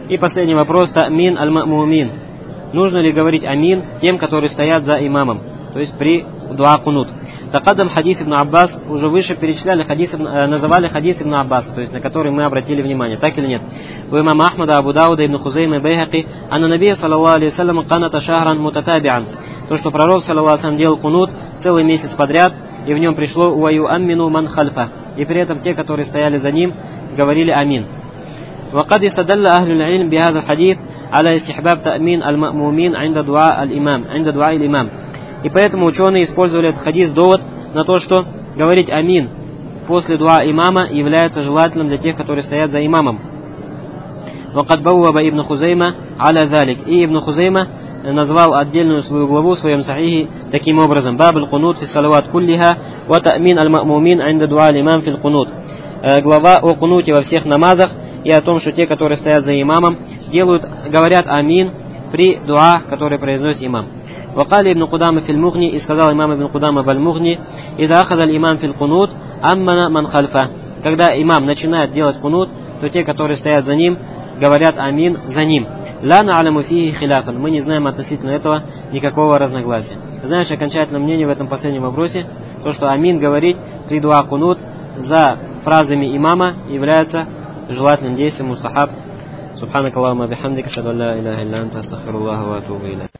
И последний вопрос. Та'мин аль-ма'мумин. Нужно ли говорить амин тем, которые стоят за имамом? То есть при дуа кунут. Такадам хадис ибн Аббас, уже выше перечисляли называли хадис ибн Аббаса, то есть на который мы обратили внимание, так или нет? У имама Ахмада, Абу Дауда, ибн Хузейма и Байхаки, анна набия саллаллаху алейхи вассалям каната шахран мутатабиан. То, что пророк саллаллаху алейхи вассалям делал кунут целый месяц подряд, и в нем пришло уаю аммину ман хальфа. И при этом те, которые стояли за ним, говорили амин. وقد استدل أهل العلم بهذا الحديث على استحباب تأمين المأمومين عند دعاء الإمام. И поэтому ученые использовали этот хадис довод на то, что говорить амин после дуа имама является желательным для тех, которые стоят за имамом. وقد بوب ابن خزيمة على ذلك. И Ибн Хузейма назвал отдельную свою главу в своем сахихе таким образом: баб аль-кунут фи салават куллиха ва та'мин аль-ма'мумин инда дуа аль-имам фил кунут. Глава о кунуте во всех намазах и о том, что те, которые стоят за имамом, говорят амин при дуа, который произносит имам. وقال ابن قدامة في المغني, и сказал имам ибн Кудама в аль-Мугни: إذا أخذ الإمام في القنوت أمن من خلفه. Когда имам начинает делать кунут, то те, которые стоят за ним, говорят амин за ним. لا نعلم فيه خلافا. Мы не знаем относительно этого никакого разногласия. Знаешь, окончательное мнение в этом последнем вопросе, то, что амин говорить при дуа кунут за фразами имама является желательным действием, мустахаб. Субханакаллахумма бихамдика, ашхаду ан ла иляха илля анта, астагфируллаха ва атубу илейх.